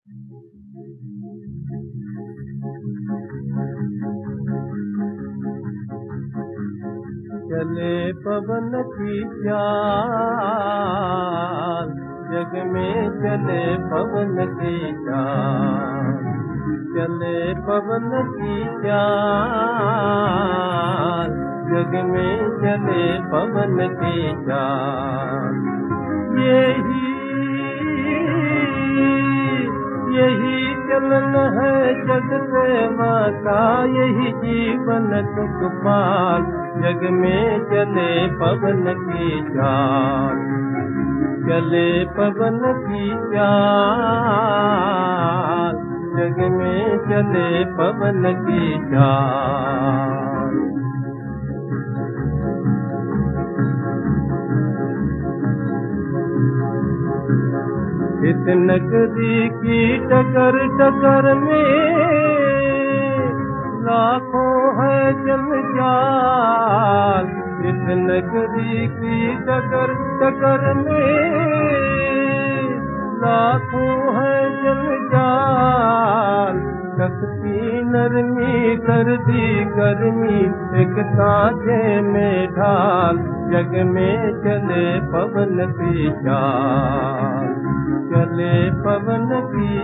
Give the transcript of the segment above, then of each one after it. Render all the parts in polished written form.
चले पवन की चाल, जग में चले पवन की चाल, चले पवन की चाल, जग में चले पवन की चाल। यही चलन है जग सेवा का, यही जीवन सुख पाल, जग में चले पवन की चाल, चले पवन की चाल, जग में चले पवन की चाल। इस नगरी की टकर टकर में लाखों है जंजाल, इस नगरी की टकर टकर में लाखों है जंजाल। शक्ति नरमी कर दी गर्मी एक साझे में ढाल, जग में चले पवन की चाल, चले पवन की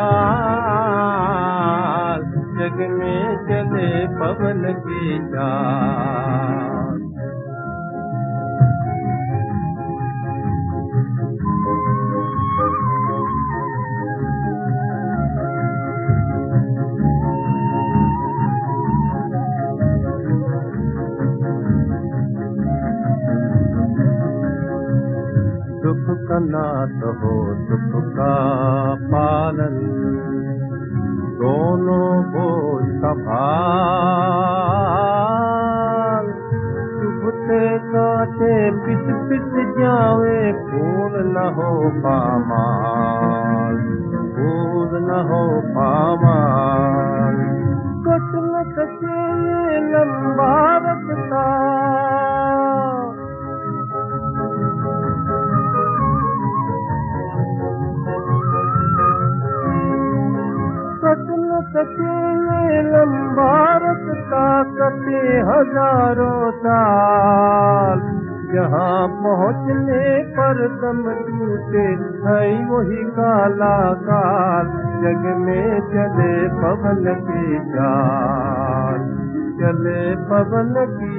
चाल, जग में चले पवन की चाल। सुख का नाथ हो सुख का पालन, दोनों बोझ का भार। चुभते काटे पिस पिस जावे, फूल न हो पामाल, फूल न हो पामाल। कट न सके ये लंबा रखता, कटे ये लंबा रखता, कटे हजारों साल। जहाँ पहुँचने पर दम टूटे है वही काला काल, जग में चले पवन की चाल, चले पवन की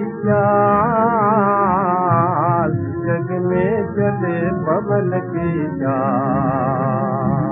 चाल, जग में चले पवन की चाल।